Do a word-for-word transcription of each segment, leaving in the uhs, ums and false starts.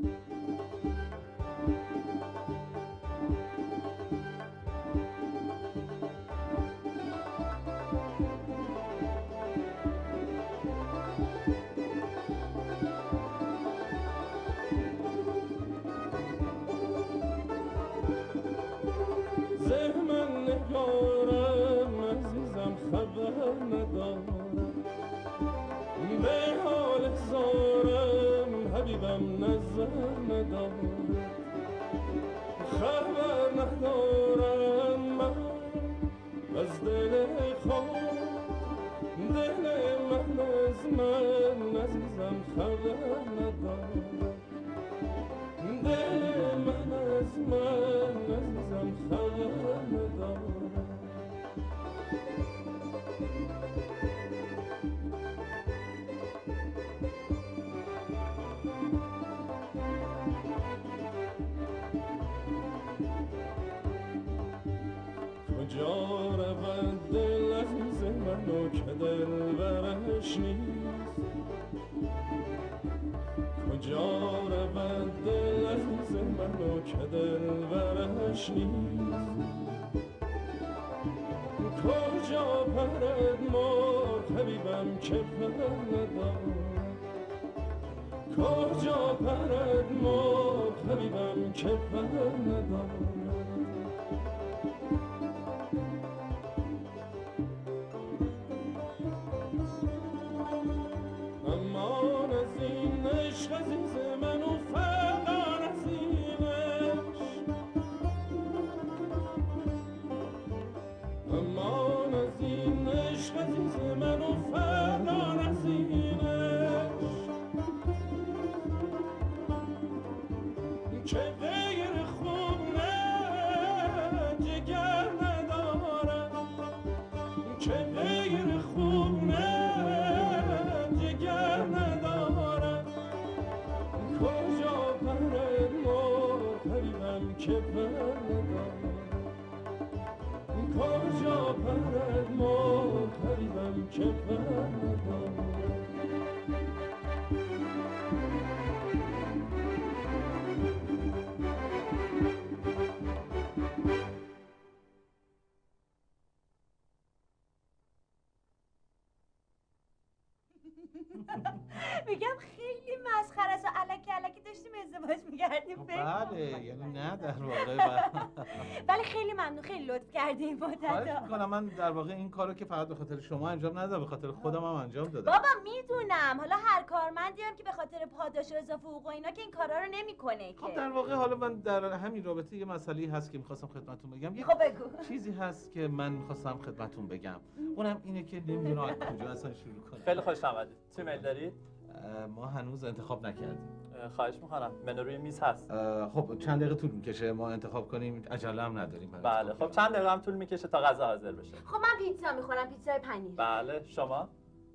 میگم خیلی مسخره است و الکی الکی داشتیم ازدواج می‌کردیم. بله یعنی نه در واقع ولی خیلی ممنون، خیلی لطف کردیم مدت. خواهش می‌کنم. من در واقع این کارو که فقط به خاطر شما انجام ندادم، به خاطر خودم هم انجام دادم. بابا میدونم، حالا هر کارمندی هم که به خاطر پاداش و اضافه حقوق و اینا که این کارا رو نمیکنه که. خب در واقع حالا من در همین رابطه یه مسئله‌ای هست که می‌خواستم خدمتتون بگم. خب بگو. چیزی هست که من می‌خواستم خدمتتون بگم. اونم اینه که نمی‌دونم از کجا اصلا شروع کنم. خیلی خوش آمدید. چی میل دارید؟ ما هنوز انتخاب نکردیم. خواهش میکنم، منو روی میز هست. خب چند دقیقه طول میکشه ما انتخاب کنیم؟ عجله هم نداریم. بله خب چند دقیقه هم طول میکشه تا غذا حاضر بشه. خب من پیتزا میخورم، پیتزای پنیر. بله شما؟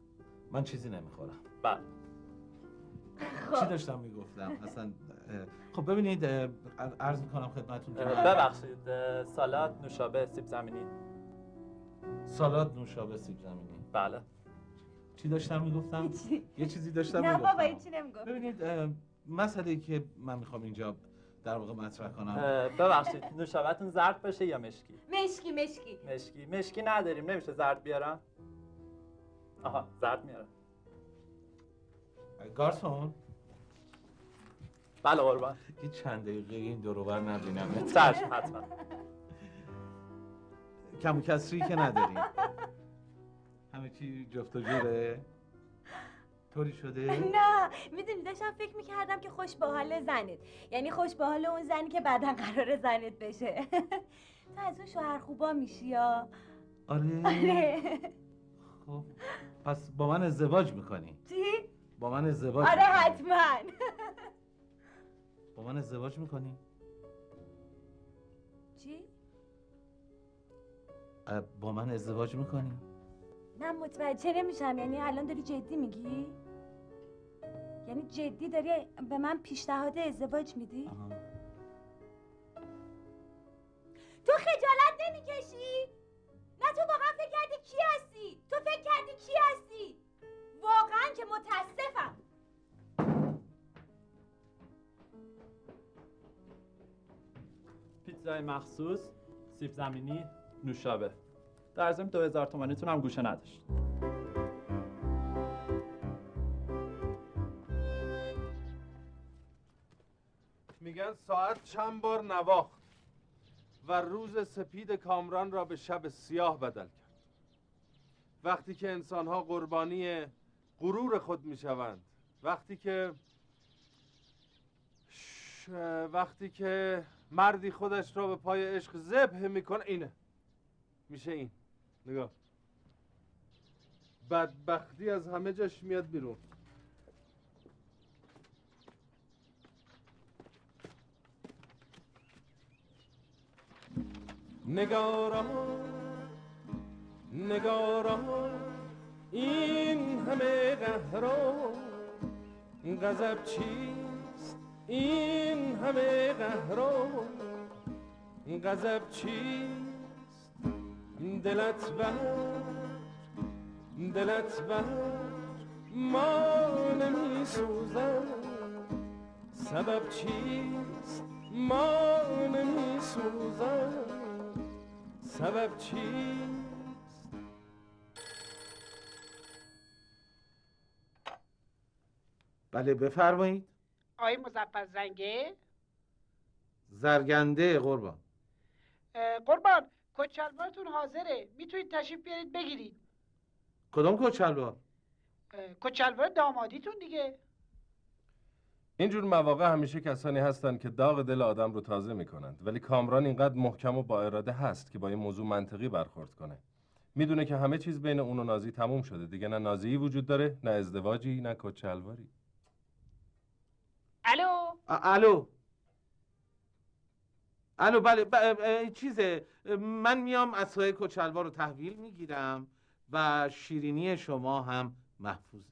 من چیزی نمیخورم. بله. خب. چی داشتم میگفتم اصلا؟ خب ببینید عرض میکنم خدمتتون که ببخشید سالاد نوشابه سیب زمینی. سالاد نوشابه سیب زمینی. بله. چی داشتم میگفتم؟ یه چیزی داشتم نه میگفتم. نه بابا هیچی نمیگفت. ببینید مسئله‌ای که من میخوام اینجا در واقع مطرح کنم. ببخشید نوشابه‌تون زرد باشه یا مشکی؟ مشکی مشکی. مشکی مشکی نداریم، نمیشه زرد بیارم؟ آها زرد میارم. گارسون. بله قربان. یه چند دقیقه این دور و بر نبینم. چشم حتما. کم و کسری که نداریم. همه چی جفت و جوره؟ طوری شده؟ نه میدونی داشتم فکر میکردم که خوش به حال زنت، یعنی خوش به حال اون زنی که بعداً قراره زنت بشه. تو از اون شوهر خوبا میشی یا؟ آره. آره. خب پس با من ازدواج میکنی؟ چی؟ با من ازدواج آره میکنی؟ حتما. با من ازدواج میکنی؟ چی؟ با من ازدواج میکنی؟ نه متوجه نمیشم، یعنی الان داری جدی میگی؟ یعنی جدی داری به من پیشنهاد ازدواج میدی؟ آها. تو خجالت نمیکشی؟ نه تو واقعا فکر کردی کی هستی؟ تو فکر کردی کی هستی؟ واقعا که متاسفم. پیتزای مخصوص، سیب زمینی، نوشابه. در ضمن دو هزار تومانیتون هم گوشه نداشت. میگن ساعت چند بار نواخت و روز سپید کامران را به شب سیاه بدل کرد. وقتی که انسانها قربانی غرور خود میشوند، وقتی که ش... وقتی که مردی خودش را به پای عشق ذبح میکنه، اینه میشه این. نگاه، بدبختی از همه جاش میاد بیرون. نگاران نگاران این همه قهران، غضب چیست این همه قهران، غضب چیست دلت بر دلت بر ما نمی سوزد، سبب چیست ما نمی سوزد، سبب چیست؟ بله بفرمایید. آقای مظفر زنگه؟ زرگنده قربان. قربان کچلوارتون حاضره، میتونید تشریف بیارید بگیرید. کدوم کچلوار؟ کچلوار دامادیتون دیگه. اینجور مواقع همیشه کسانی هستند که داغ دل آدم رو تازه میکنند، ولی کامران اینقدر محکم و با اراده هست که با این موضوع منطقی برخورد کنه. میدونه که همه چیز بین اون و نازی تموم شده دیگه، نه نازی وجود داره، نه ازدواجی، نه کچلواری. الو الو الو بله ب... چیزه، من میام اسای کچلوار رو تحویل میگیرم و شیرینی شما هم محفوظه.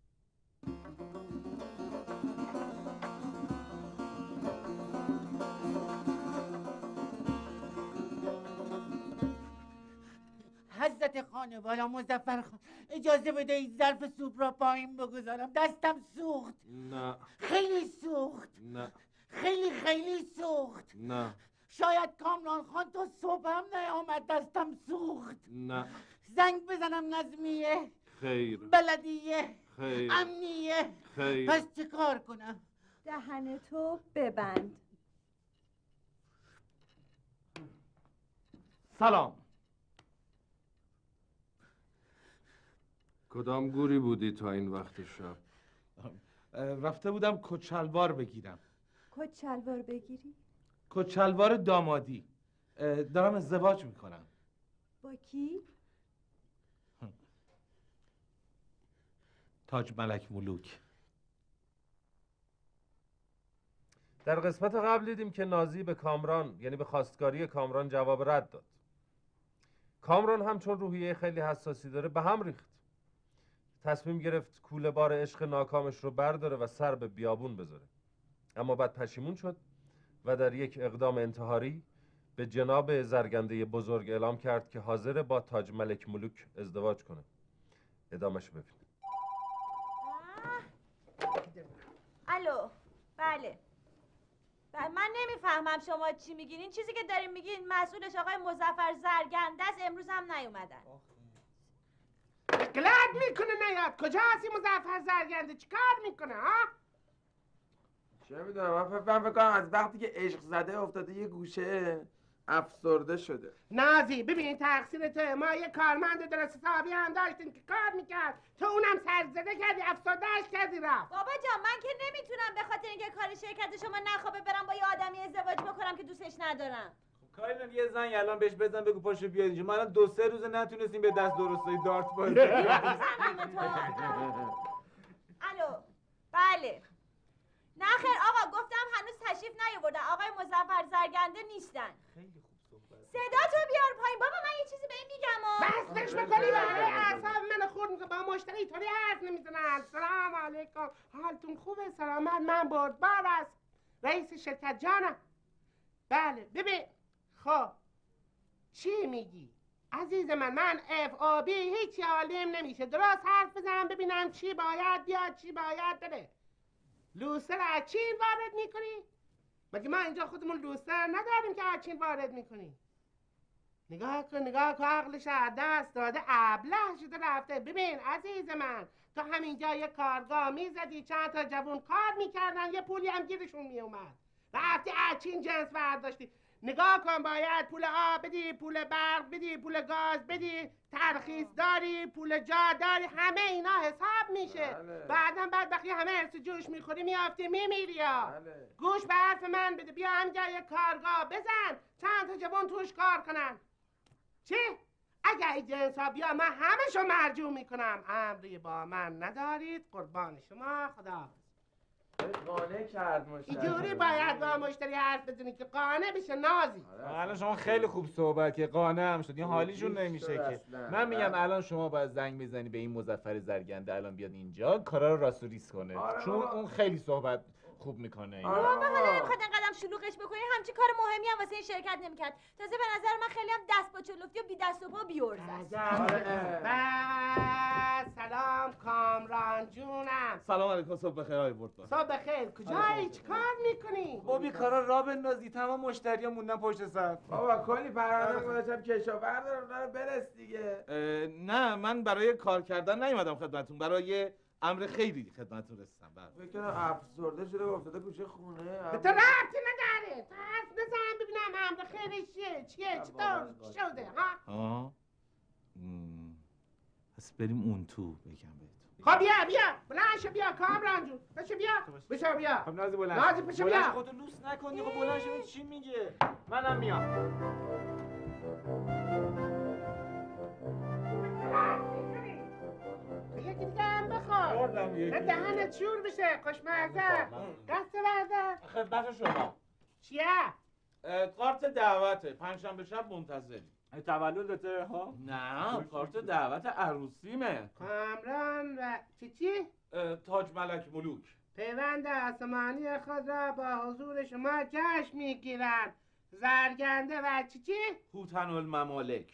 حضرت خانوالا مظفر خان اجازه بده این ظرف سوپ را پایین بگذارم، دستم سوخت. نه خیلی سوخت. نه خیلی خیلی سوخت. نه شاید کامران خان تا صبح هم نیامد، دستم سوخت. نه زنگ بزنم نظمیه، خیر، بلدیه، خیر، امنیه، خیر. پس چه کار کنم؟ دهنتو ببند. سلام. کدام گوری بودی تا این وقت شب؟ رفته بودم کچلوار بگیرم. کچلوار بگیری؟ کچلوار دامادی. دارم ازدواج میکنم. با کی؟ تاج ملک ملوک. در قسمت قبل دیدیم که نازی به کامران، یعنی به خواستگاری کامران، جواب رد داد. کامران هم چون روحیه خیلی حساسی داره به هم ریخت. تصمیم گرفت کوله بار عشق ناکامش رو برداره و سر به بیابون بذاره. اما بعد پشیمون شد و در یک اقدام انتحاری به جناب زرگنده بزرگ اعلام کرد که حاضر با تاج ملک ملوک ازدواج کنه. ادامش ببین. الو بله. بله من نمیفهمم شما چی میگین. این چیزی که دارین میگین مسئولش آقای مظفر زرگنده است، امروز هم نیومدن. گلد میکنه نیاد. کجا هستی مظفر زرگنده؟ چی کار میکنه ها؟ چه میدونم، من فکر من فکر کنم از وقتی که عشق زده افتاده یه گوشه افسرده شده. نازی ببین تقصیر تو، ما یه کارمند درست حسابی هم داشتیم که کار میکرد، تو اونم سرزده کردی، افسردهش کردی رفت. بابا جان من که نمیتونم به خاطر اینکه کار شرکت شما نخوابه برم با یه آدمی ازدواج بکنم که دوستش ندارم. کایلان یه زنگ الان بهش بزن بگو پاشو بیاد اینجا. ما الان دو سه روزه نتونستیم به دست درستایی دارت بازی کنیم. الو بله. نه خیر آقا، گفتم هنوز تشریف نیاوردن. آقای مظفر زرگنده نیستن. خیلی خوب صحبت. صدا تو بیار پایین بابا، من یه چیزی به این میگم ها. بستش بکنی برای اعصاب من خورد میکنه. با مشتری طوری حرف نمیزنن. سلام علیکم، حالتون خوبه؟ سلامت، من بردبار است، رئیس شرکت جانم. بله ببین خب چی میگی عزیز من؟ من اف آ بی هیچی عالم نمیشه. درست حرف بزنم ببینم چی باید بیاد چی باید بره. لوسه را از چین وارد میکنی؟ مگه ما اینجا خودمون لوستر نداریم که هرچین وارد میکنیم؟ نگاه کن نگاه کن، عقلش از دست داده، ابله شده رفته. ببین عزیز من، تو همینجا یه کارگاه میزدی، چند تا جوون کار میکردن، یه پولی هم گیرشون میومد، رفتی هرچین جنس برداشتی. نگاه کن، باید پول آب بدی، پول برق بدی، پول گاز بدی، ترخیص داری، پول جا داری، همه اینا حساب میشه. بعدم بعد بخی همه ارث جوش میخوری میافتی میمیری. یا گوش به حرف من بده، بیا همینجا یه کارگاه بزن، چند تا جوان توش کار کنن. چی؟ اگه این جنس ها بیا من همشو مرجوع میکنم. امری با من ندارید، قربان شما، خدا. قانع کرد مشتری. اینجوری باید با مشتری حرف بزنی که قانع بشه. نازی الان شما خیلی خوب صحبت که قانع هم شد، این حالیشون نمیشه که. من میگم الان شما باید زنگ بزنی به این مظفر زرگنده الان بیاد اینجا کارا رو راست و ریز کنه. آره چون بابا. اون خیلی صحبت خوب میکنه. آره بابا بابا. حالا نمیخواد انقدرم شلوغش بکنین، همچین کار مهمی هم واسه این شرکت نمیکرد. تازه به نظر من خیلی هم دست با چلفتی و بی دست و پا بیورز است. بس سلام کامران جونم. سلام علیکم، صبح بخیر آقای بردبار. صبح بخیر. کجایی؟ چی کار میکنی؟ بابی کارا را بندازی، تمام مشتری ها موندن پشت صف. بابا کلی پرونده گذاشتم کشاورز رو برس دیگه. نه من برای کار کردن نیومدم خدمتتون، برای امر خیری خدمتتون رسیدم. بله. فکر کنم افسرده شده افتاده گوشه خونه. به تو ربطی نداره. تو حرف بزن ببینم امر خیرش چیه؟ چیه؟ چطور شده؟ ها؟ آه مم. پس بریم اون تو بگم بهتون. خب بیا بیا بلند شو بیا کامران جون. بشو بیا بشو بیا. خب نازی بلند نازی پشو بلند بیا. خودتو لوس نکنی. خب بلند شو چی میگه. منم میام. یکی دیگه هم بخور. خوردم یکی. نه دهنت شور بشه. خوشمزه. دست بردار. خدمت شما چیه؟ اه، کارت دعوته، پنجشنبه شب منتظری. تولدته ها؟ نه کارت دعوت عروسیمه. کامران و چی چی؟ اه، تاج ملک ملوک. پیوند آسمانی خود را با حضور شما جشن میگیرند. زرگنده و چی چی؟ هوتن الممالک.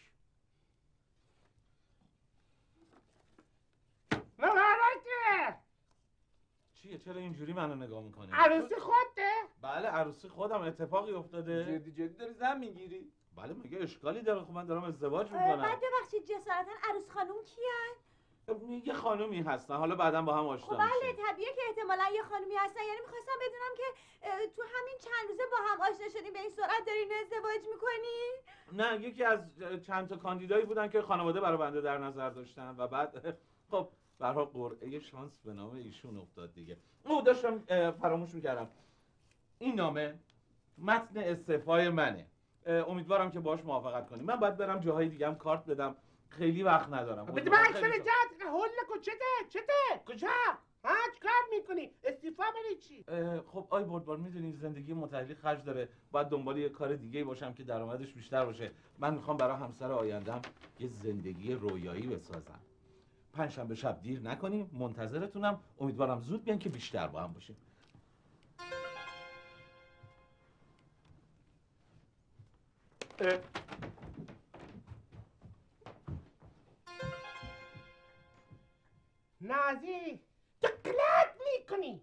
مبارکه. چیه چرا اینجوری منو نگاه میکنی؟ عروسی خودته؟ بله عروسی خودم، اتفاقی افتاده. جدی جدی داری زن میگیری؟ بله مگه اشکالی داره؟ خب من دارم ازدواج بعد میکنم. ببخشید جسارتا عروس خانوم کیان؟ یه خانومی هستن، حالا بعدا با هم خب آشنا بله میشیم. طبیعیه که احتمالا یه خانومی هستن. یعنی میخواستم بدونم که اه، تو همین چند روزه با هم آشنا شدیم به این سرعت دارین ازدواج میکنی؟ نه یکی از چند تا کاندیدایی بودن که خانواده برای بنده در نظر داشتن و بعد خب به هر حال قرعه شانس به نام ایشون افتاد دیگه. او داشتم اه، فراموش میکردم، این نامه متن استعفای منه. اه، امیدوارم که باهاش موافقت کنیم. من باید برم جاهای دیگه هم کارت بدم، خیلی وقت ندارم. بده من اکسر جد. هول کو چته؟ چته؟ کجا؟ ها چیکار میکنی؟ استیفا برای چی؟ اه، خب آی بردبار میدونی زندگی متحلی خرج داره، باید دنبال یه کار دیگه باشم که درآمدش بیشتر باشه. من میخوام برای همسر آیندهم یه زندگی رویایی بسازم. پنجشنبه شب دیر نکنیم، منتظرتونم. امیدوارم زود بیان که بیشتر با هم باشیم. اه، نازی تو کلک میکنی.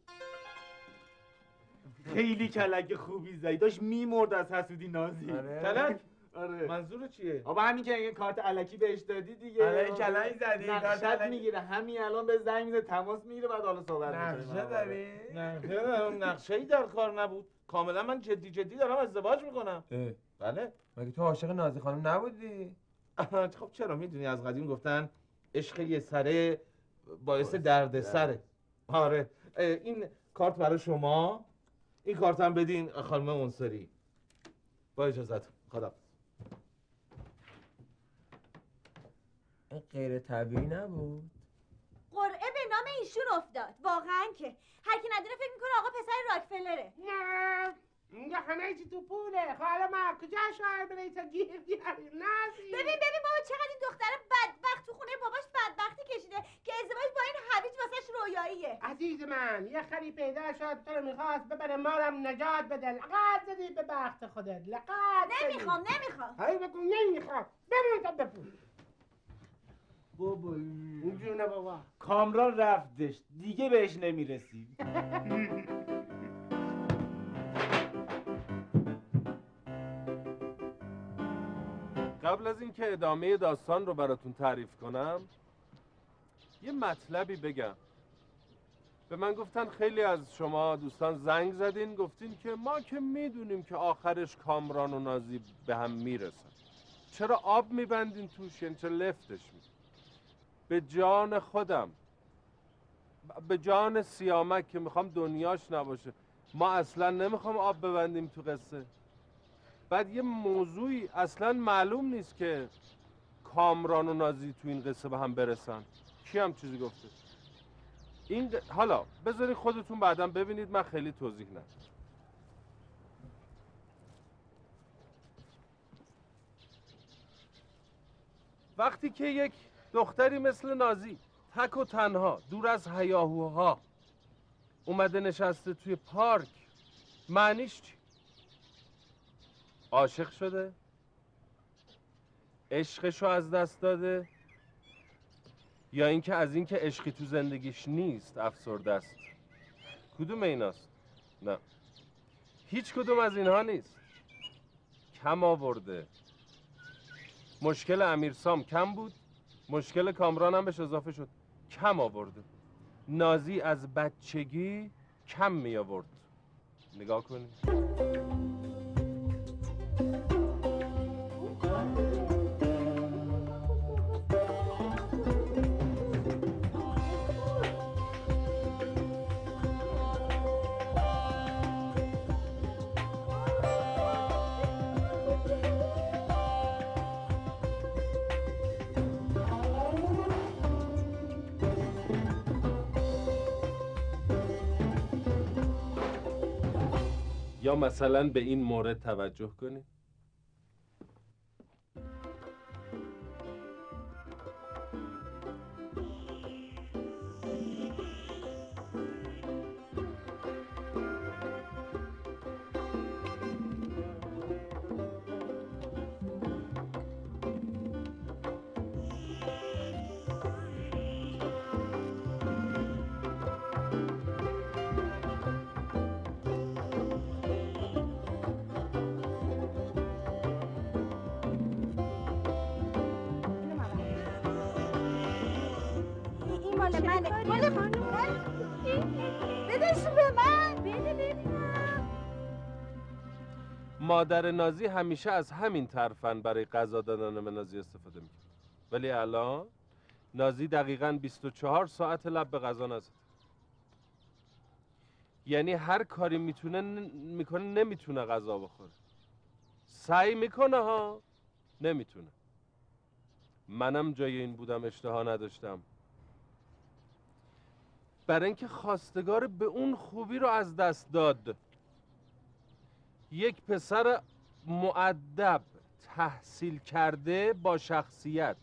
خیلی کلک خوبی زدی، داشت میمرد از حسودی نازی. کلک؟ آره. منظور چیه؟ آبا همین که یه کارت الکی بهش دادی دیگه. آره کلک زدی. نقشت میگیره، همین الان به زنگ میزه، تماس میگیره، بعد حالا صحبت میکنه. نقشه داری؟ نه نقشه‌ای در کار نبود. کاملا من جدی جدی دارم ازدواج میکنم. بله. مگه تو عاشق نازی خانم نبودی؟ خب چرا؟ میدونی از قدیم گفتن عشق یه سره باعث درد سره. آره این کارت برای شما، این کارت هم بدین خانم منصری. با اجازت خدا. این غیر طبیعی نبود. قرعه به نام ایشون افتاد. واقعا که هر کی ندونه فکر میکنه آقا پسر راکفلره. نه اینجا همه چی تو پوله. حالا ما کجا شاید برای تا گیر بیاریم؟ نازی ببین ببین بابا چقدر این دختر بدبخت تو خونه باباش بدبختی کشیده که ازدواج با این هویج واسش رویاییه. عزیز من یه خری پیدا شد تو رو میخواست ببره مارم نجات بده. لقد زدی به بخت خودت. لقد نمیخوام نمیخوام. هی بگو نمیخوام. بمون تا بپول. بابا اونجونه بابا. کامران رفتش دیگه بهش نمیرسی. قبل از اینکه ادامه داستان رو براتون تعریف کنم یه مطلبی بگم. به من گفتن خیلی از شما دوستان زنگ زدین گفتین که ما که میدونیم که آخرش کامران و نازی به هم میرسن، چرا آب میبندین توش؟ یعنی چرا لفتش میدین؟ به جان خودم، به جان سیامک که میخوام دنیاش نباشه، ما اصلا نمیخوام آب ببندیم تو قصه. بعد یه موضوعی اصلا معلوم نیست که کامران و نازی تو این قصه به هم برسن. کی هم چیزی گفته؟ این ق... حالا بذارید خودتون بعدم ببینید، من خیلی توضیح ندم. وقتی که یک دختری مثل نازی تک و تنها دور از هیاهوها اومده نشسته توی پارک، معنیش چی؟ عاشق شده؟ عشقشو از دست داده؟ یا اینکه از اینکه عشقی تو زندگیش نیست افسرده است؟ کدوم ایناست؟ نه، هیچ کدوم از اینها نیست. کم آورده. مشکل امیرسام کم بود، مشکل کامران هم بهش اضافه شد، کم آورده. نازی از بچگی کم می آورد. نگاه کنید. یا مثلا به این مورد توجه کنید. مال منه، مال من. بدهشو به من. بده ببینم. مادر نازی همیشه از همین ترفند برای غذا دادن به نازی استفاده میکنه، ولی الان نازی دقیقاً بیست و چهار ساعت لب به غذا نزد. یعنی هر کاری میتونه میکنه نمیتونه غذا بخوره. سعی میکنه ها، نمیتونه. منم جای این بودم اشتها نداشتم. برای اینکه خواستگار به اون خوبی رو از دست داد. یک پسر مؤدب، تحصیل کرده، با شخصیت.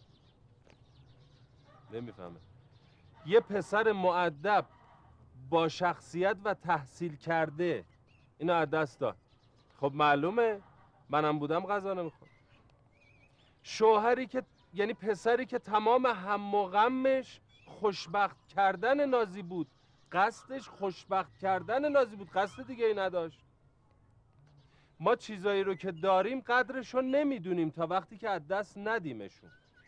نمیفهمه. یه پسر مؤدب با شخصیت و تحصیل کرده اینو از دست داد. خب معلومه منم بودم غذا نمیخورد. شوهری که یعنی پسری که تمام هم و غمش خوشبخت کردن نازی بود، قصدش خوشبخت کردن نازی بود، قصد دیگه ای نداشت. ما چیزایی رو که داریم قدرشو نمیدونیم تا وقتی که از دست ندیمشون.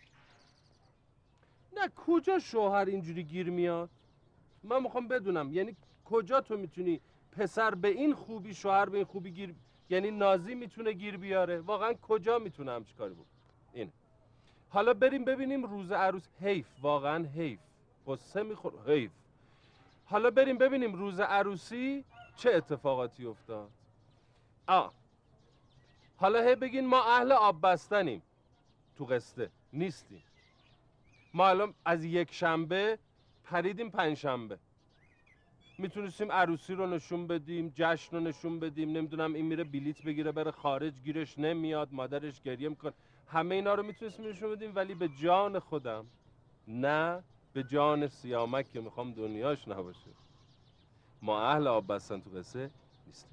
نه کجا شوهر اینجوری گیر میاد؟ من میخوام بدونم یعنی کجا تو میتونی پسر به این خوبی شوهر به این خوبی گیر، یعنی نازی میتونه گیر بیاره؟ واقعا کجا میتونه همچی کاری بود؟ اینه. حالا بریم ببینیم روز عروس. حیف، واقعا حیف، قصه میخور، حیف. حالا بریم ببینیم روز عروسی چه اتفاقاتی افتاد. آه حالا هی بگین ما اهل آب بستنیم، تو قصه نیستیم. ما الان از یک شنبه پریدیم پنج شنبه. میتونستیم عروسی رو نشون بدیم، جشن رو نشون بدیم، نمیدونم این میره بلیت بگیره بره خارج گیرش نمیاد، مادرش گریه میکنه، همه اینا رو میتونستیم نشون بدیم. ولی به جان خودم، نه به جان سیامک که میخوام دنیاش نباشه، ما اهل آب بستن تو قصه نیستیم.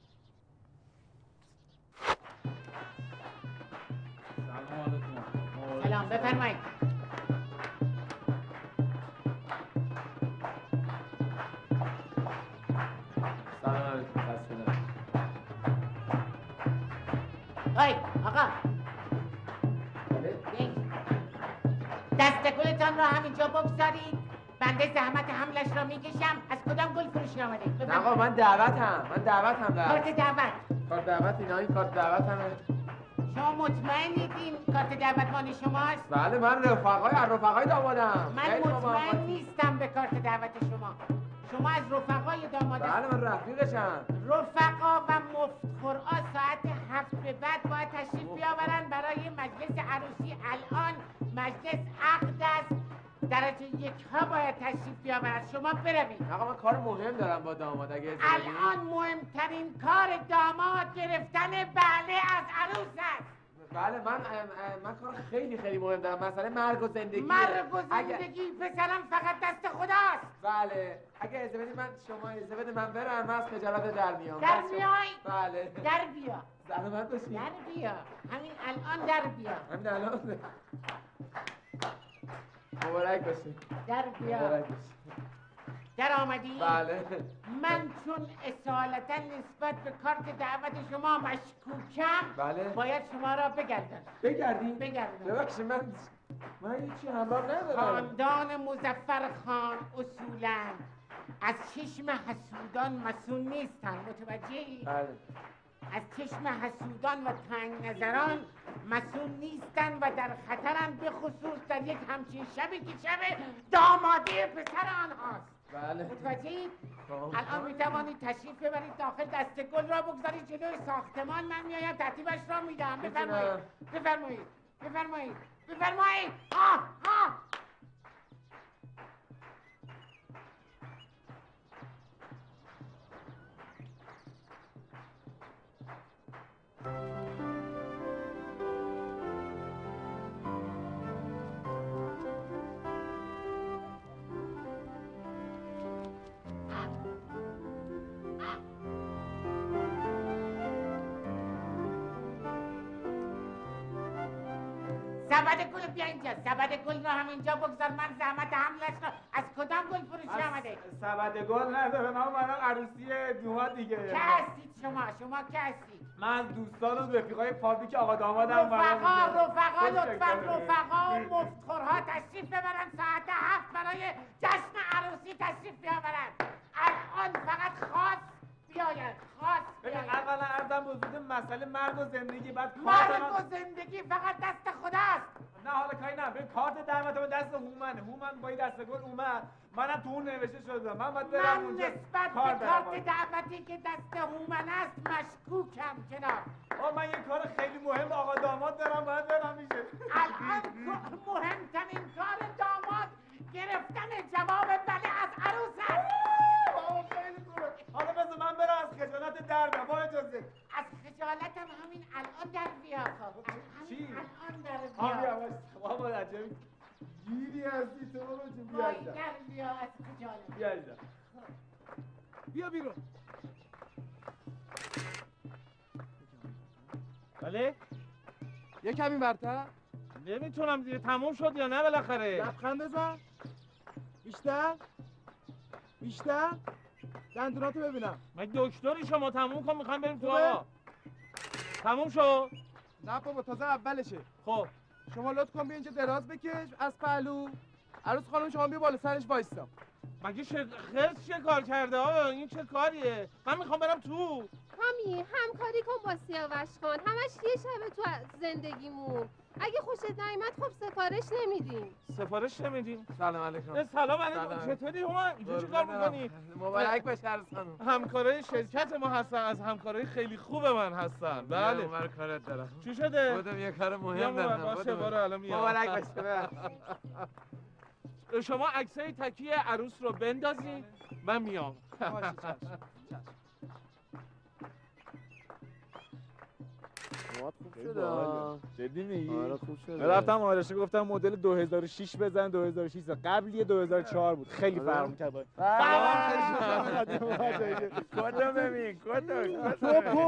سلام بفرمایید. سلام علیکم. خسته نباشید. های آقا دستگلتان را همینجا بگذارید. بنده زحمت حملش را میکشم. از کدام گل فروشی آمده؟ نه آقا من دعوتم من دعوتم بله. کارت دعوت. کارت دعوت اینا این کارت دعوت همه. شما مطمئنید این کارت دعوت مال شماست؟ بله من رفقای از رفقای دامادم. من مطمئن نیستم به کارت دعوت شما. شما از رفقای داماد؟ بله من رفیقشم. رفقا و مفتخورا ساعت هفت به بعد باید تشریف بیاورن برای مجلس عروسی. الان مجلس عقد است، درجه یک ها باید تشریف بیاورن. شما بروید. آقا من کار مهم دارم با داماد اگه الان مهمترین کار داماد گرفتن بله از عروس است. بله من من کار خیلی خیلی مهم دارم، مثلا مرگ و زندگی. مرگ و زندگی پسرم فقط دست خداست. بله اگه اجازه بدید من شما اجازه بده من برم، من از خجالت در میام. در میای؟ بله در بیا. سلامت باشید. در بیا. همین الان در بیا. همین الان. مبارک باشید. در بیا. مبارک باشید. در آمدی؟ بله. من چون اصالتا نسبت به کارت دعوت شما مشکوکم بله. باید شما را بگردن. بگردی؟ بگردن. ببخشید من من هیچی همراه ندارم. خاندان مظفر خان اصولا از چشم حسودان مسون نیستن، متوجهی؟ بله. از چشم حسودان و تنگ نظران مسون نیستن و در خطرن، به خصوص در یک همچین شبی که شب دامادی پسر آنهاست. بله. متوجهید؟ الان می توانید تشریف ببرید داخل، دست گل را بگذارید جلوی ساختمان. من میایم ترتیبش را میدم. بفرمایید بفرمایید بفرمایید بفرمایید. ها ها سبد گل بیا اینجا. سبد گل را همینجا بگذار. من زحمت حملش را. از کدام گل فروشی آمده؟ سبد گل نداره، من منم عروسی دوها دیگه. که هستید شما؟ شما که هستید؟ من از دوستان و رفیقای فابریک آقا دامادم. رفقا رفقا لطفا رفقا و مفتخورها تشریف ببرن ساعت هفت برای جشن عروسی تشریف بیاورن. الان فقط خاص بیاید. خاص ببین بیاید. اولا عرضم بزرگ مسئله مرگ و زندگی، بعد مرگ و زندگی فقط دست خداست. نه حالا کاری نه، ببین کارت دعوت به دست هومنه. هومن با این دست گل اومد، منم تو اون نوشته شده. من باید برم من اونجا نسبت به کار دارم. کارت دعوتی که دست هومن است مشکوکم جناب. آه من یه کار خیلی مهم با آقا داماد دارم، باید برم میشه. الان مهمترین کار داماد گرفتن جواب بله از عروس است. آه خیلی خوبه. حالا بذار من برم از خجالت در بیام. با اجازه. از خجالتم همین الان در بیا. چی؟ همین الان در آه بیا. بیا بابا عجب گیری هستی تو بابا جون. بیا وای اینجا. در بیا از خجالت. بیا اینجا. بیا بیرون. بله؟ یه کمی برتر. نمیتونم دیگه، تموم شد یا نه بالاخره؟ لبخند بزن. بیشتر بیشتر دندوناتو ببینم. من دکتری شما، تموم کن، میخوایم بریم تو خوبه؟ آقا. تموم شد؟ نه بابا تازه اولشه. خب شما لطف کن بیا اینجا دراز بکش از پهلو. عروس خانم شما بیا بالا سرش وایسا. مگه ش... خرس چه کار کرده آقا؟ این چه کاریه؟ من میخوام برم تو. کامی همکاری کن با سیاوش خان، همش یه شبه تو زندگیمون. اگه خوشت نیامد خب سفارش نمیدیم. سفارش نمیدیم؟ سلام علیکم. سلام علیکم. چطوری هومن؟ اینجا چی کار میکنی؟ مبارک باشه عروس خانم. همکارای شرکت ما هستن، از همکارای خیلی خوب من هستن. بله. من کارت دارم. چی شده؟ خودم یه کار مهم بیا دارم. باشه برو الان میام. مبارک باشه. شما عکسای تکیه عروس رو بندازین من میام. باشه چشم. خوب شده. جدی میگی؟ آره خوب شده. رفتم آرشه گفتم مدل دو هزار و شش بزن. دو هزار و شش قبل یه دو هزار و چهار بود. خیلی فرق می‌کرد. سلام خیلی. کدو ببین کدو. تو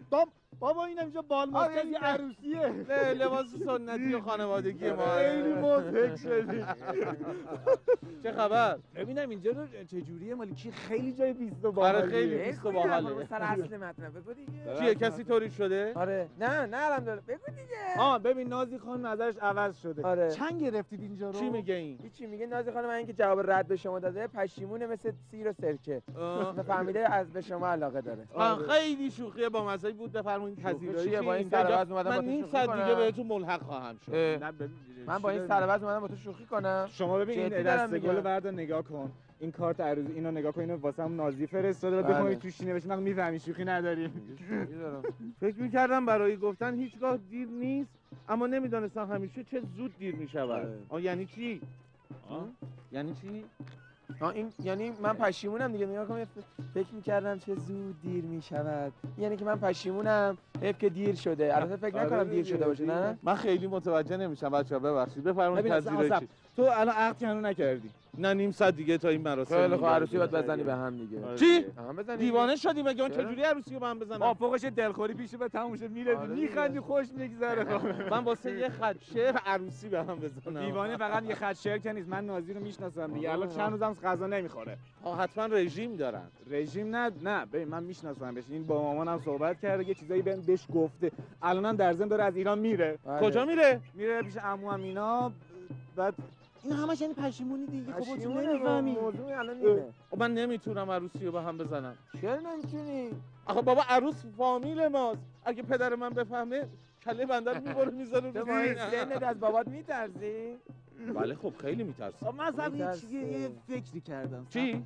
باب بابا این اینجا بال ماسکت یه عروسیه. نه لباس سنتی و خانوادگی ما. خیلی مضحک شدی. چه خبر؟ ببینم اینجا رو چجوریه مالی کی خیلی جای بیست و باحاله. آره خیلی بیست و باحاله. سر اصل مطلب بگو دیگه. چیه کسی طوری شده؟ آره نه نه الان داره بگو دیگه. آ ببین نازی خان نظرش عوض شده. آره. چند گرفتید اینجا رو؟ چی میگه این؟ چی میگه نازی خانم؟ من اینکه جواب رد به شما داده پشیمونه مثل سیر و سرکه. فهمیده از به شما علاقه داره. خیلی شوخی با مزه‌ای بود. بفرمایید پذیرایی. با این سرباز اومدم من این صد دیگه بهتون ملحق خواهم شد. من با این سرباز اومدم با تو شوخی کنم. شما ببین این دستگل وردا نگاه کن. این کارت عروضی اینو نگاه کن، اینو واسم نازی فرستاده و بخوام توش نوشته من میفهمی شوخی نداریم. فکر می‌کردم برای گفتن هیچگاه دیر نیست، اما نمیدونستم همیشه چه زود دیر میشود. آ یعنی چی؟ آ یعنی چی؟ آه این یعنی من پشیمونم دیگه. نگاه کن فکر می‌کردم چه زود دیر میشود، یعنی که من پشیمونم حیف که دیر شده. البته فکر نکنم دیر شده باشه. نه من خیلی متوجه نمیشم بچه‌ها، ببخشید. بفرمایید پذیرایی. تو الان عقد هنوز نکردی؟ نه نیم ساعت دیگه تا این مراسم. خیلی خوب عروسی باید بزنی به هم دیگه. چی؟ هم بزنی. دیوانه شدی مگه؟ اون چجوری عروسی رو با هم بزنم؟ با فوقش دلخوری پیش به تموم شد میره میخندی خوش میگذره. من واسه یه خط شعر عروسی به هم بزنم. دیوانه فقط یه خط شعر که نیست. من نازی رو میشناسم دیگه. الان چند روزم غذا نمیخوره. ها حتما رژیم دارن. رژیم نه نه ببین من میشناسم بهش. این با مامانم صحبت کرده یه چیزایی بهش گفته. الانم در ضمن داره از ایران میره. کجا میره؟ میره پیش عموام اینا. بعد این همش یعنی پشیمونی دیگه. خب تو پشیمونه نمیفهمی. موضوع الان اینه. من نمیتونم عروسی رو به هم بزنم. چرا نمیتونی؟ آخه بابا عروس فامیل ماست. اگه پدر من بفهمه کله بنده رو میبره میذاره تو رو با این سنت از بابات میترسی؟ بله خب خیلی میترسم. من اصلا یه چیزی یه فکری کردم. چی؟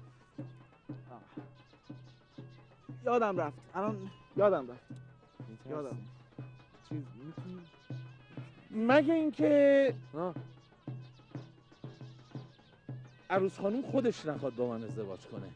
یادم رفت. الان یادم رفت. یادم. چیز میتونی مگه اینکه عروس خانم خودش نخواد با من ازدواج کنه.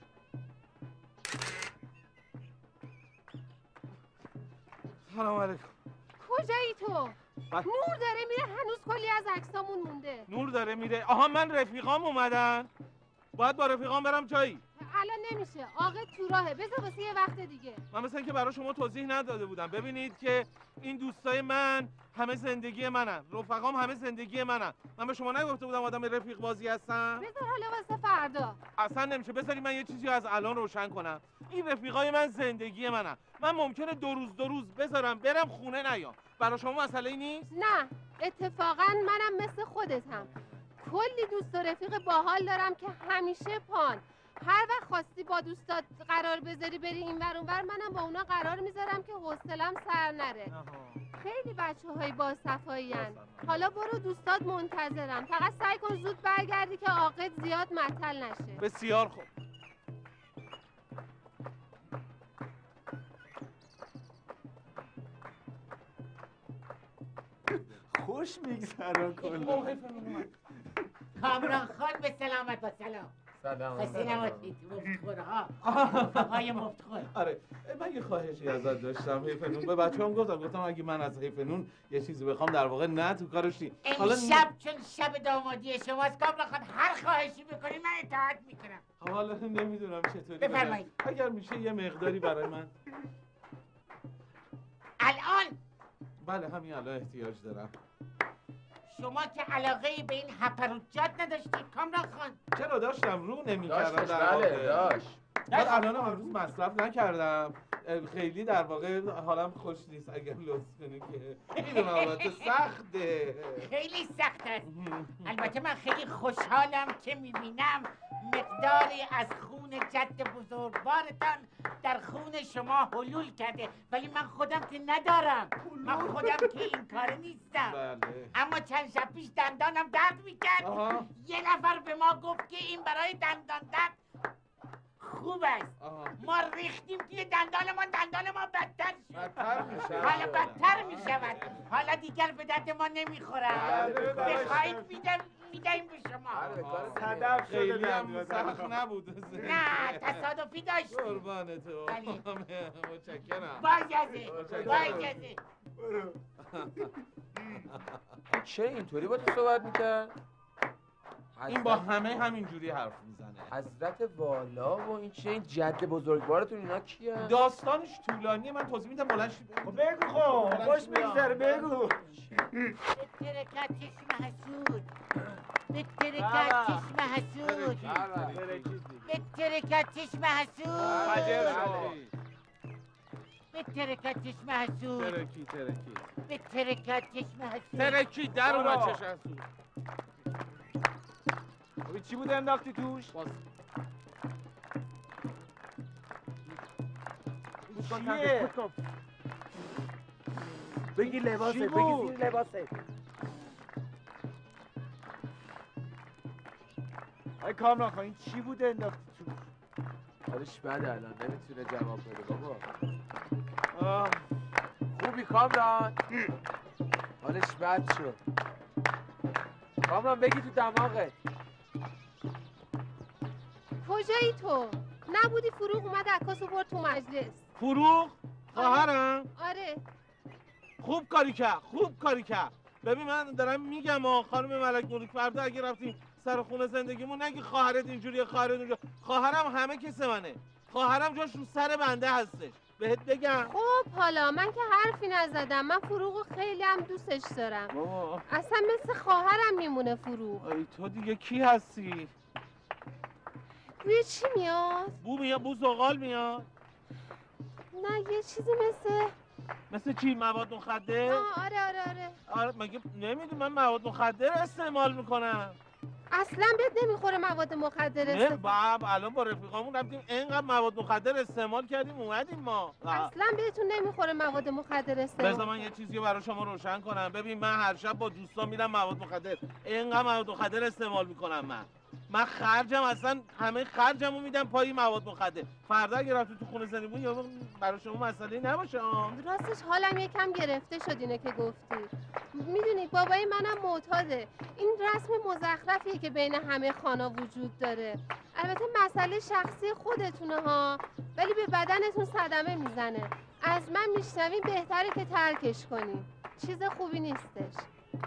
سلام علیکم. کجایی تو؟ نور داره میره، هنوز کلی از عکسامون مونده. نور داره میره؟ آها من رفیقام اومدن. باید با رفیقام برم جایی. الان نمیشه، عاقد تو راهه. بذار واسه یه وقت دیگه. من مثلا که برای شما توضیح نداده بودم. ببینید که این دوستای من همه زندگی منن، رفقام همه زندگی منن. من به شما نگفته بودم آدم رفیق بازی هستم؟ بذار حالا واسه فردا. اصلا نمیشه. بذاری من یه چیزی از الان روشن کنم. این رفیقای من زندگی منن. من ممکنه دو روز دو روز بذارم برم خونه نیام. برای شما مسئله نیست؟ نه، اتفاقا منم مثل خودتم. کلی دوست و رفیق باحال دارم که همیشه پان. هر وقت خواستی با دوستات قرار بذاری بری این ور اون ور، منم با اونا قرار میذارم که حوصله‌ام سر نره. خیلی بچه‌های باصفایی‌ان. حالا برو دوستات منتظرم. فقط سعی کن زود برگردی که عاقد زیاد معطل نشه. بسیار خوب. خوش میگذره کلا. کامران خان به سلامت و سلام. سلام. خسته نباشید مفتخورها. آقای مفتخور. آره من یه خواهشی ازت داشتم. حیف نون به بچه‌ام گفتم گفتم اگه من از حیف نون یه چیزی بخوام در واقع نه تو کارش نی. حالا شب چون شب دامادی شماست کامران خان، هر خواهشی بکنی من اطاعت میکنم. حالا نمیدونم چطوری بفرمایید. اگر میشه یه مقداری برای من. الان بله همین الان احتیاج دارم. شما که علاقه به این هپروجات نداشتید کامران خان؟ چرا داشتم رو نمی‌کردم داشتش در واقع. بله داشت. من الان امروز مصرف نکردم. خیلی در واقع حالم خوش نیست. اگر لطف کنی که میدونم البته سخته. خیلی سخت است. البته من خیلی خوشحالم که میبینم مقداری از خون جد بزرگوارتان در خون شما حلول کرده، ولی من خودم که ندارم. من خودم که این کاره نیستم. بله. اما چند شب پیش دندانم درد میکرد. یه نفر به ما گفت که این برای دندان درد خوب است. آها. ما ریختیم توی دندان ما، دندان ما بدتر شد. بدتر میشه. حالا بدتر میشود. حالا دیگر به درد ما نمیخورد. بخواهید میدم میدهیم به شما. صدف خیلی هم سخت نبود. نه تصادفی داشتی. قربان تو. متشکرم. با اجازه. با اجازه. چرا اینطوری با تو صحبت میکرد؟ این با همه همینجوری حرف میزنه. حضرت والا و این چیه؟ این جد بزرگوارتون اینا کیه؟ داستانش طولانیه، من توضیح میدم. بلند شید بگو خب خوش میگذره بگو. به ترکت چشم حسود، به ترکت چشم حسود، به ترکت چشم حسود، به ترکت چشم حسود، ترکی ترکی به ترکت چشم حسود، ترکی در اومد چشم حسود. این چی بود انداختی توش؟ چیه؟ بگی لباسه، بگی زیر لباسه. ای کامران خواهی این چی بود انداختی توش؟ حالش بده الان نمیتونه جواب بده بابا. آه. خوبی کامران؟ حالش بد شد. کامران بگی تو دماغت. کجایی تو؟ نبودی فروغ اومد عکاسو برد تو مجلس. فروغ؟ خواهرم؟ آره. خوب کاری کرد، خوب کاری کرد. ببین من دارم میگم ها خانم ملک ملوک، فردا اگه رفتیم سر خونه زندگیمون نگی خواهرت اینجوریه خواهرت اونجوریه. خواهرم همه کس منه. خواهرم جاش رو سر بنده هستش. بهت بگم. خب حالا من که حرفی نزدم. من فروغو خیلی هم دوستش دارم. بابا. اصلا مثل خواهرم میمونه فروغ. ای تو دیگه کی هستی؟ بوی چی میاد؟ بو میاد، بو زغال میاد. نه یه چیزی مثل مثل چی؟ مواد مخدر؟ آه آره آره آره آره مگه نمیدونی من مواد مخدر استعمال میکنم؟ اصلا بهت نمیخوره مواد مخدر نه استفاده. باب الان با رفیقامون رفتیم اینقدر مواد مخدر استعمال کردیم اومدیم ما. اصلا بهتون نمیخوره مواد مخدر استفاده. بذار من یه چیزی برای شما روشن کنم. ببین من هر شب با دوستان میرم مواد مخدر. اینقدر مواد مخدر استعمال میکنم من. من خرجم اصلا همه خرجمو میدم پای مواد مخدر. فردا اگه رفتی تو خونه زندگیمون یا برای شما مسئله نباشه. راستش حالم یکم گرفته شد اینه که گفتی. میدونی بابای منم معتاده. این رسم مزخرفیه که بین همه خانا وجود داره. البته مسئله شخصی خودتونه ها، ولی به بدنتون صدمه میزنه. از من میشنوین بهتره که ترکش کنین. چیز خوبی نیستش.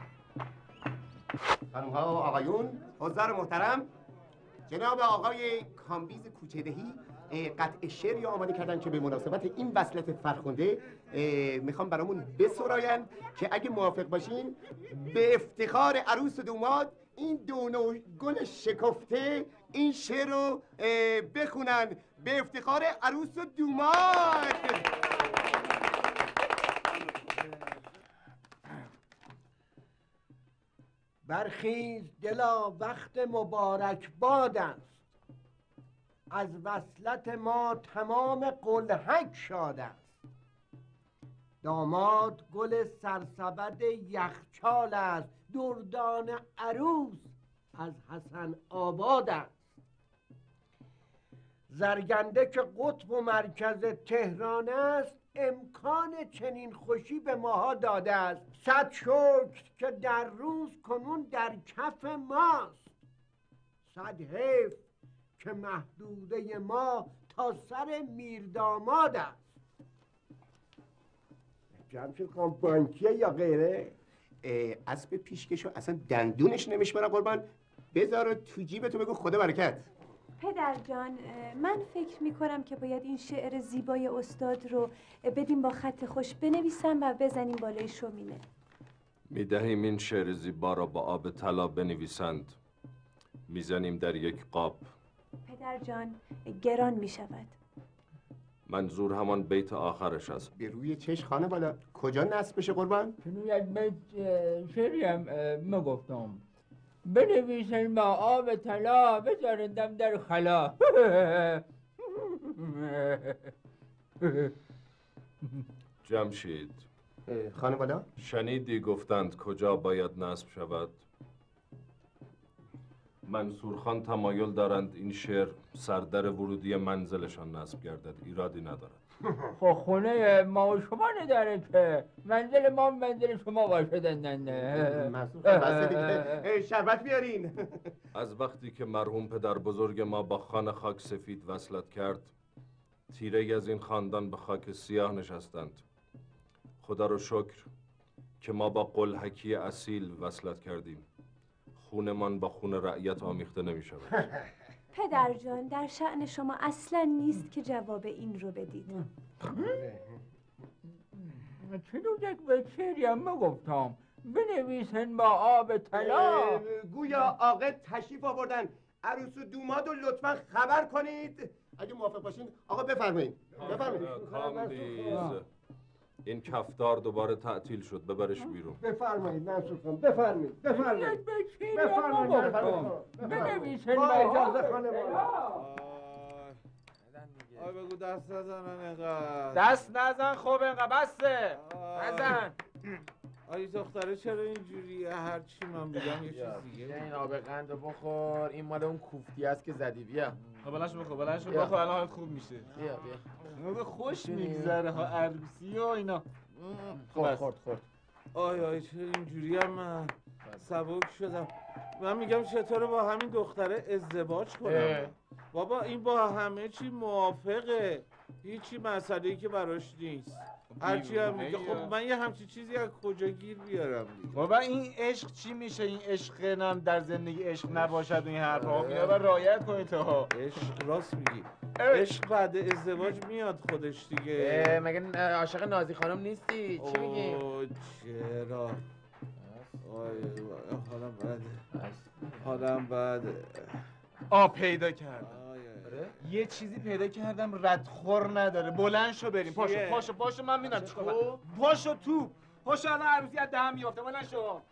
خانم ها و آقایون، حضار محترم، جناب آقای کامبیز کوچه‌دهی قطع شعری آماده کردن که به مناسبت این وصلت فرخنده میخوام برامون بسراین که اگه موافق باشین به افتخار عروس و دوماد این دو نوع گل شکفته این شعر رو بخونن به افتخار عروس و دوماد. برخیز دلا وقت مبارک باد است، از وصلت ما تمام قلهک شاد است. داماد گل سرسبد یخچال است، دردان عروس از حسن آباد است. زرگنده که قطب و مرکز تهران است، امکان چنین خوشی به ماها داده است. صد شکر که در روز کنون در کف ماست، صد حیف که محدوده ما تا سر میرداماد است. جمشید خان بانکیه یا غیره؟ اسب پیشکشو اصلا دندونش نمیشماره قربان. بذار تو جیبتو بگو خدا برکت. پدر جان من فکر می کنم که باید این شعر زیبای استاد رو بدیم با خط خوش بنویسم و بزنیم بالای شومینه. میدهیم این شعر زیبا را با آب طلا بنویسند، میزنیم در یک قاب. پدر جان گران می شود. منظور همان بیت آخرش است. به روی چش خانه بالا کجا نصب بشه قربان؟ چون یک بیت شعری هم مگفتم بنویسن با آب طلا بذارندم در خلا. جمشید خانه بالا شنیدی گفتند کجا باید نصب شود؟ منصور خان تمایل دارند این شعر سردر ورودی منزلشان نصب گردد. ایرادی ندارد. خب خونه ما و شما نداره که منزل ما منزل شما باشدن. منصور خان بسته دیگه شربت بیارین. از وقتی که مرحوم پدر بزرگ ما با خان خاک سفید وصلت کرد، تیره از این خاندان به خاک سیاه نشستند. خدا رو شکر که ما با قلهکی اصیل وصلت کردیم. خونمان با خون رعیت آمیخته نمی شود. پدر جان در شأن شما اصلا نیست که جواب این رو بدید. چلودک به شعریم مگفتم بنویسن با آب طلا. گویا آقا تشریف آوردن، عروس و دوماد رو لطفا خبر کنید. اگه موافق باشین آقا بفرمایید. بفرمایید. کامبیز، این کفتار دوباره تعطیل شد، ببرش بیرون. بفرمایید منصور خان، بفرمایید بفرمایید به شعریم مگفتم بنویسن با اجازه آب خانم. آی بگو دست نزنن اینقدر. دست نزن خب اینقدر بسته. نزن. آی دختره چرا اینجوریه؟ هر چی من بگم یه چیز دیگه. این آب قندو بخور، این مال اون کوفتی است که زدی. بیا خب بلنش بخور بلنش بیا. بخور الان حالت خوب میشه. بیا بیا. موقع خوش میگذره ها، عروسی و اینا. خورد خورد خورد. آی آی چرا اینجوری هم من سبک شدم. من میگم چطوره با همین دختره ازدواج کنم. بابا این با همه چی موافقه، هیچی مسئله‌ای که براش نیست. هرچی هم میگه خب من یه همچی چیزی از کجا گیر بیارم دیگه. بابا این عشق چی میشه؟ این عشق نم در زندگی عشق نباشد و این حرفا. اینا باید رعایت کنید تا. عشق راست میگی. عشق بعد ازدواج میاد خودش دیگه. مگه عاشق نازی خانم نیستی؟ چی میگی؟ اوه چرا؟ وای وای حالم بده. حالم بده. آ پیدا کردم. یه چیزی پیدا کردم ردخور نداره. بلند شو بریم. پاشو پاشو پاشو من میدم چیکار. پاشو تو. پاشو الان عروسی از دهن میافته. بلند شو.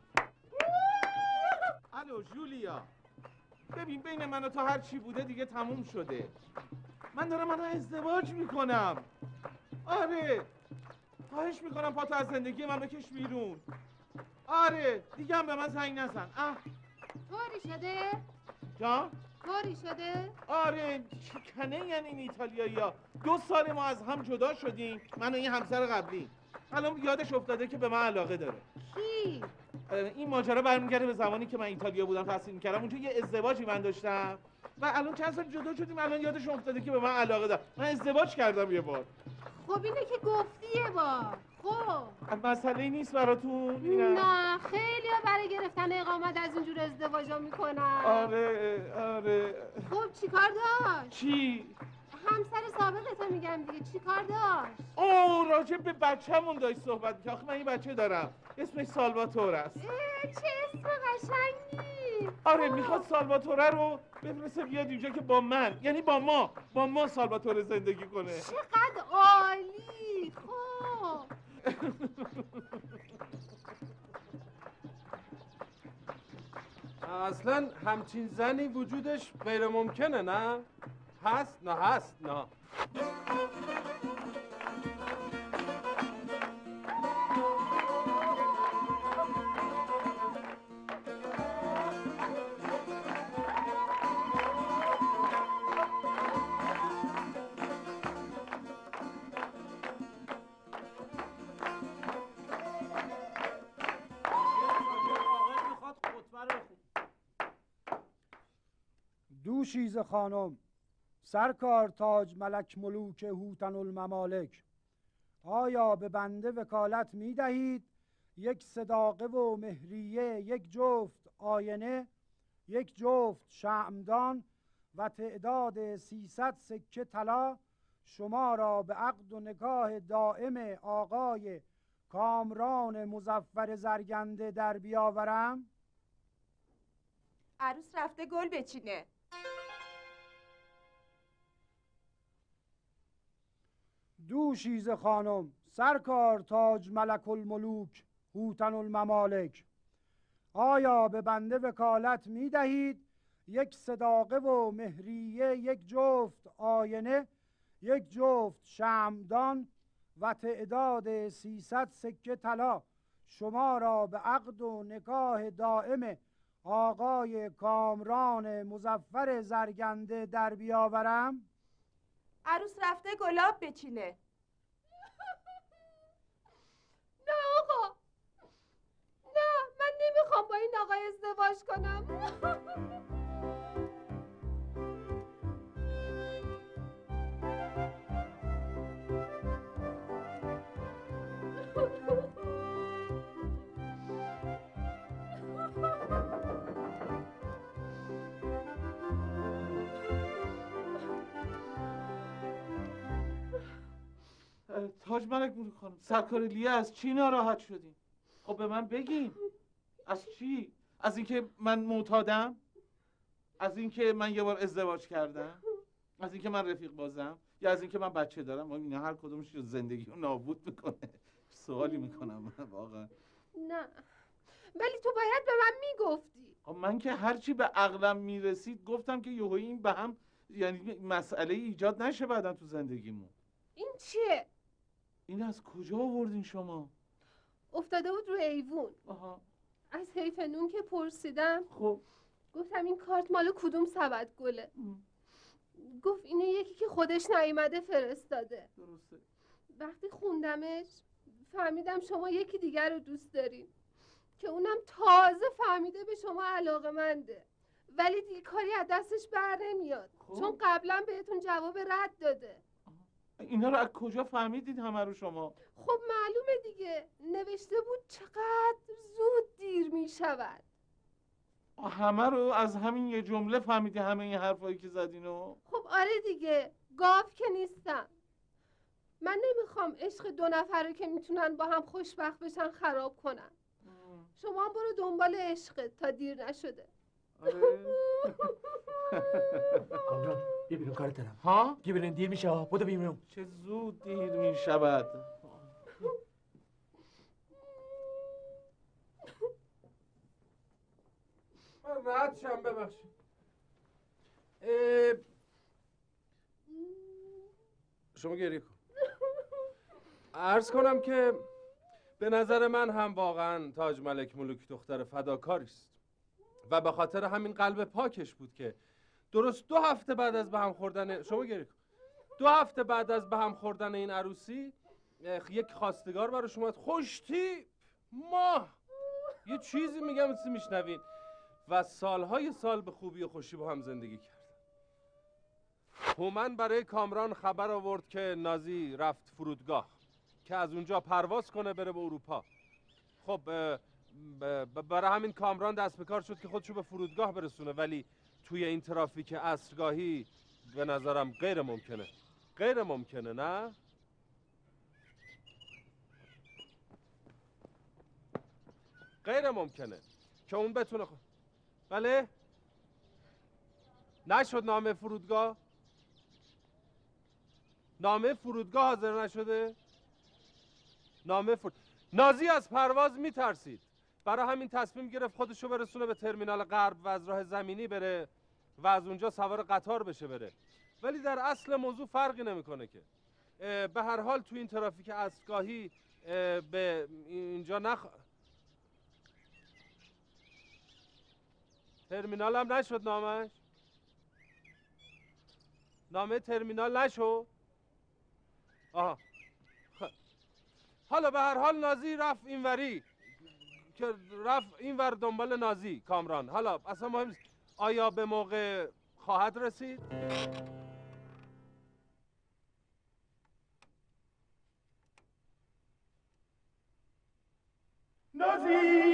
الو جولیا، ببین بین من و تو هر چی بوده دیگه تموم شده. من دارم الان ازدواج میکنم. آره خواهش میکنم پاتو از زندگی من بکش بیرون. آره دیگه هم به من زنگ نزن. اه طوری شده؟ جان؟ طوری شده؟ آره کنه یعنی این ایتالیایی ها. دو سال ما از هم جدا شدیم، من و این همسر قبلی. الان یادش افتاده که به من علاقه داره. کی؟ این ماجرا برمیگرده به زمانی که من ایتالیا بودم تحصیل میکردم. اونجا یه ازدواجی من داشتم و الان چند سال جدا شدیم. الان یادش افتاده که به من علاقه داره. من ازدواج کردم یه بار. خب اینه که گفتی یه بار. خب مسئله نیست براتون اینم؟ نه خیلی ها برای گرفتن اقامت از اینجور ازدواجا میکنن. آره آره. خب چی کار داشت؟ چی؟ همسر سابقتو میگم دیگه، چی کار داشت؟ اوه راجع به بچه‌مون داشت صحبت می‌کرد. آخه من این بچه دارم اسمش سالواتور است. چه اسم قشنگی. آره میخواد سالواتوره رو بفرسته بیاد اینجا که با من، یعنی با ما با ما سالواتوره زندگی کنه. چقدر عالی. خب اصلا همچین زنی وجودش غیر ممکنه نه؟ هست؟ نه هست؟ نه دوشیزه خانم، سرکار تاج ملک ملوک هوتن الممالک، آیا به بنده وکالت می دهید یک صداقه و مهریه، یک جفت آینه، یک جفت شمعدان و تعداد سیصد سکه طلا شما را به عقد و نکاح دائم آقای کامران مظفر زرگنده در بیاورم؟ عروس رفته گل بچینه. دوشیزه خانم، سرکار تاج ملک الملوک هوتن الممالک، آیا به بنده وکالت می دهید یک صداقه و مهریه، یک جفت آینه، یک جفت شمعدان و تعداد سیصد سکه طلا شما را به عقد و نکاح دائم آقای کامران مظفر زرگنده در بیاورم؟ عروس رفته گلاب بچینه. نه آقا، نه من نمیخوام با این آقای ازدواج کنم. تاج ملک ملوک خانم، سرکار لیه از چی ناراحت شدیم؟ خب به من بگین. از چی؟ از اینکه من معتادم؟ از اینکه من یه بار ازدواج کردم؟ از اینکه من رفیق بازم؟ یا از اینکه من بچه دارم؟ اینا هر کدومش زندگی رو نابود میکنه. سوالی میکنم من واقعا. نه ولی تو باید به من میگفتی. خب من که هرچی به عقلم میرسید گفتم که یهویی این به هم یعنی مسئله ایجاد نشه بعداً تو زندگیمون. این چیه؟ این از کجا آوردین شما؟ افتاده بود رو ایوون. آها. از حیف نون که پرسیدم خب گفتم این کارت مال کدوم سبد گله. گفت اینه یکی که خودش نیومده فرستاده. درسته. وقتی خوندمش فهمیدم شما یکی دیگر رو دوست داریم که اونم تازه فهمیده به شما علاقه‌منده، ولی دیگه کاری از دستش بر نمیاد چون قبلا بهتون جواب رد داده. اینا رو از کجا فهمیدید همه رو شما؟ خب معلومه دیگه، نوشته بود چقدر زود دیر می شود. همه رو از همین یه جمله فهمیدی همه این حرفایی که زدینو؟ خب آره دیگه، گاو که نیستم. من نمیخوام عشق دو نفر رو که میتونن با هم خوشبخت بشن خراب کنن. شما هم برو دنبال عشقت تا دیر نشده. کامران بیا بیرون کارت دارم. ها؟ بیا بیرون دیر میشه ها. بودو بیرون. چه زود دیر میشود. من رد شم ببخشید. شما گریه کن. عرض کنم که به نظر من هم واقعا تاج ملک ملوک دختر فداکاری است و به خاطر همین قلب پاکش بود که درست دو هفته بعد از به هم خوردن شما گریه کن دو هفته بعد از به هم خوردن این عروسی یک خواستگار براش اومد، خوشتیپ ماه یه چیزی میگم مثل میشنوین، و سالهای سال به خوبی و خوشی با هم زندگی کرد. هومن برای کامران خبر آورد که نازی رفت فرودگاه که از اونجا پرواز کنه بره به اروپا. خب برای همین کامران دست به کار شد که خودشو به فرودگاه برسونه، ولی توی این ترافیک عصرگاهی به نظرم غیر ممکنه. غیر ممکنه نه؟ غیر ممکنه که اون بتونه خود. بله؟ نشد نامه فرودگاه؟ نامه فرودگاه حاضر نشده؟ نامه فرود... نازی از پرواز میترسید، برای همین تصمیم گرفت خودشو برسونه به ترمینال غرب و از راه زمینی بره و از اونجا سوار قطار بشه بره، ولی در اصل موضوع فرقی نمیکنه که. به هر حال تو این ترافیک عصرگاهی به اینجا نخ... ترمینال هم نشد نامش؟ نامه ترمینال نشد؟ آها. خ... حالا به هر حال نازی رفت اینوری که رفت اینور دنبال نازی کامران. حالا اصلا مهم نیست آیا به موقع خواهد رسید؟ نازی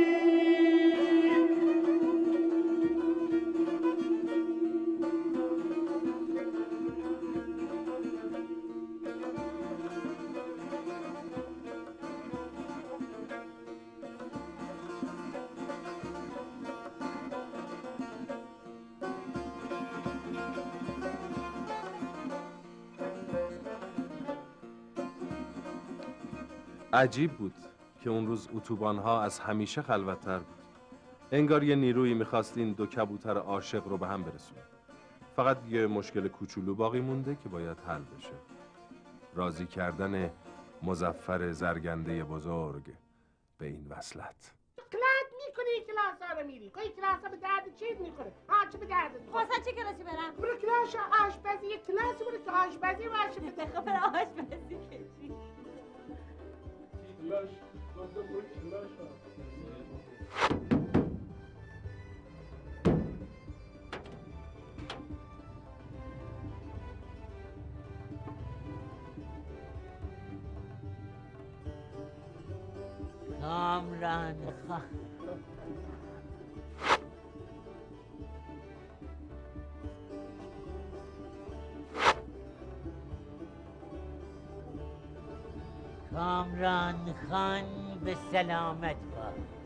عجیب بود که اون روز اتوبان‌ها از همیشه خلوت‌تر بود. انگار یه نیرویی می‌خواست این دو کبوتر عاشق رو به هم برسونه. فقط یه مشکل کوچولو باقی مونده که باید حل بشه. راضی کردن مظفر زرگنده بزرگ به این وصلت. کلات میکنی کلاس ها رو میری. خواهی کلاس ها به درد چیز میخوره؟ ها چه به درد میخوره؟ خواستن چه کلاسی برم؟ برو کلاس آشپزی، یک کلاسی برو که آشپزی باشه بده. خب برو آشپزی کشی. کلاش گفتم برو کلاش ها. کامران خان کامران خان به سلامت باد.